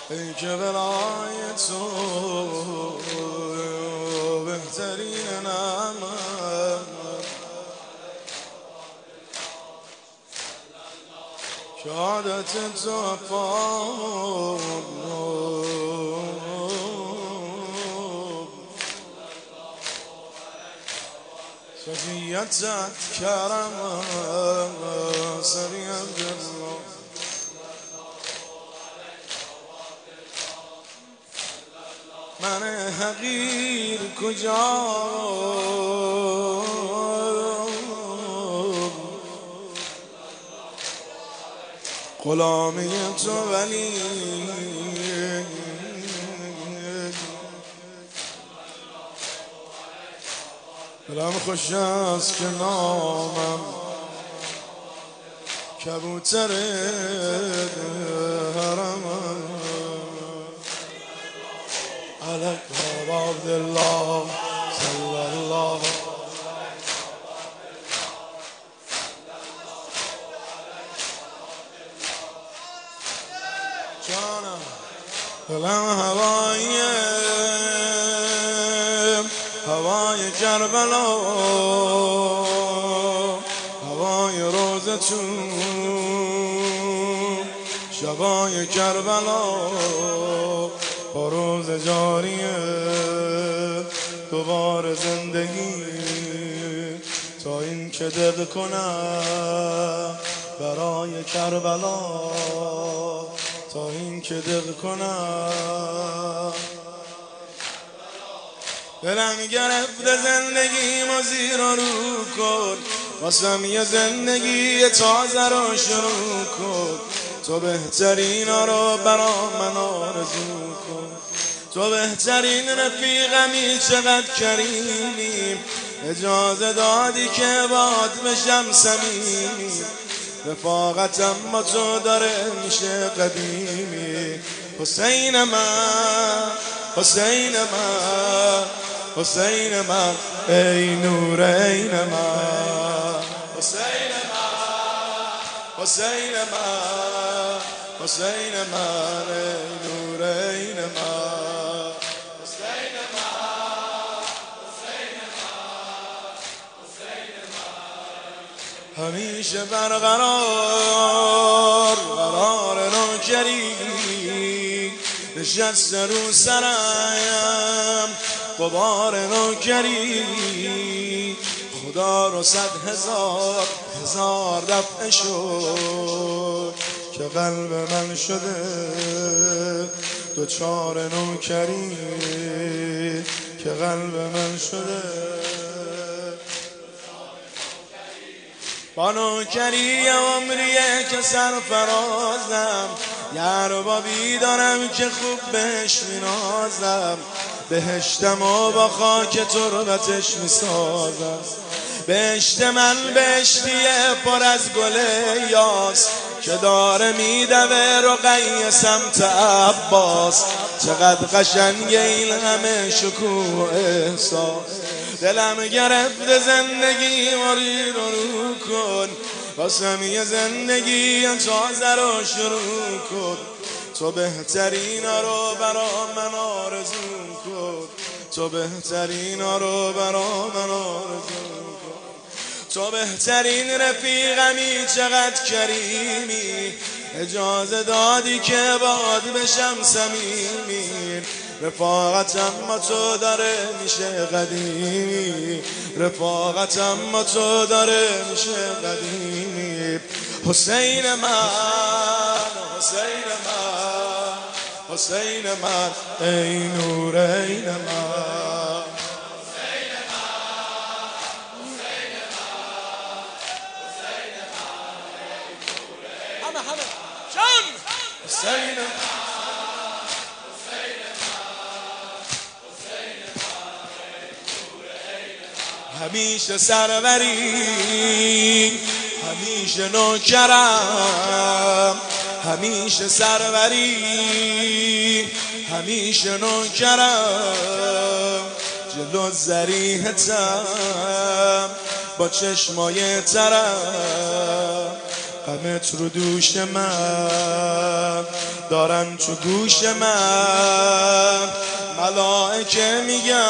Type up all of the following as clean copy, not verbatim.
ای که برای تو بهترین نعمت، شهادت تو فاق شفیعتت کرم سری عبدالله. من حقیر کجا غلامی تو ولی دلم خوش است که نامم کبوتر حرم علیک عبدالله صلی الله. جانم دلم هوای کربلا، هوای روزتون، شبای کربلا با روز جاریه دوباره زندگی، تا این که دق کنم برای کربلا، تا این که دق کنم. دلم گرفته زندگیمو زیر و رو کن، واسم یه زندگی تازه رو شروع کن. تو بهترینا رو برا من آرزو کن، تو بهترین رفیقمی، چقدر کریمی، اجازه دادی که باد بشم صمیمی. رفاقتم با تو داره میشه قدیمی. حسین من، حسین من، حسین من، ای نور عین من. حسین من، حسین من، حسین من، ای نور عین من. حسین من، حسین من، حسین من، همیشه برقرار قرار نوکری نشسته رو سرم غبار نوکری. خدا رو 100,000 دفعه شد که قلب من شده دوچار نوکری، که قلب من شده با نوکری. عمریه که سرفرازم، یار بابی دارم که خوب بهش مینازم. بهشتم و با خاک تربتش میسازم. بهشت من بهشتیه پر از گل یاس، که داره میدوه رقیه سمت عباس. چقدر قشنگه این همه شکوه احساس. دلم گرفته زندگی مری رو کن، واسم یه زندگی تازه رو شروع کن. تو بهترینا رو برا من آرزو کن، تو بهترینا رو برا من آرزو کن. تو بهترین رفیقمی، چقدر کریمی، اجازه دادی که باد بشم صمیمی. رفاقتم با تو داره میشه قدیمی، رفاقتم با تو داره میشه قدیمی. حسین من، حسین من، حسین من، ای نور عین من. حسین همیشه سروری، همیشه نوکرم، همیشه سروری، همیشه نوکرم. جلو ذریحتم با چشمای ترم، غمت رو دوش من دارن تو گوش من، ملائکه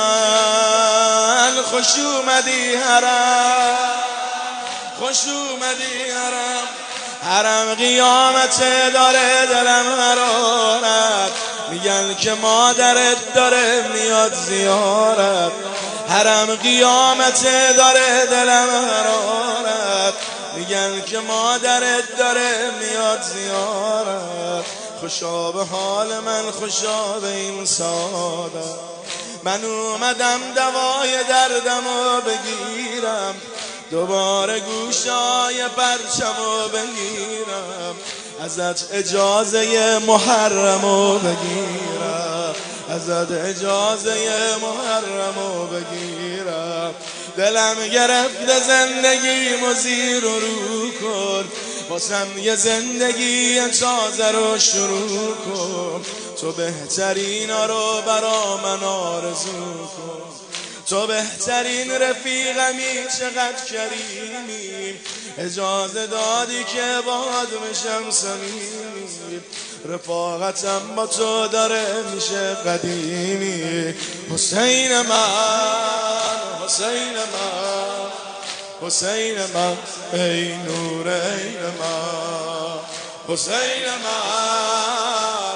میگن خوش اومدی حرم، خوش اومدی حرم. حرم قیامت داره دلم حرارت، میگن که مادرت داره میاد زیارت. حرم قیامت داره دلم حرارت، میگن که مادرت داره میاد زیارت. خوشا به حال من، خوشا به این سعادت. من اومدم دوای دردمو بگیرم، دوباره گوشای پرچمو بگیرم، ازت اجازه محرمو بگیرم، ازت اجازه محرمو بگیرم. دلم گرفته زندگیمو زیر و رو کن، واسم یه زندگی تازه رو شروع کن. تو بهترینا رو برا من آرزو کن، تو بهترین رفیقمی، چقدر کریمی، اجازه دادی که باهات میشم صمیمی. رفاقتم با تو داره میشه قدیمی. حسین من، حسین من، حسین من، ای نور عین من، حسین من،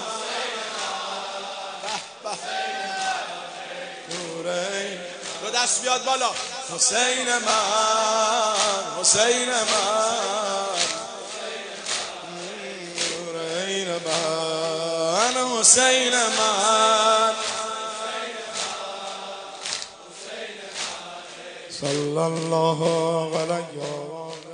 نور عین. دو دست بیاد بالا. حسین من، حسین من، نور عین من، حسین من. صلی الله علیه و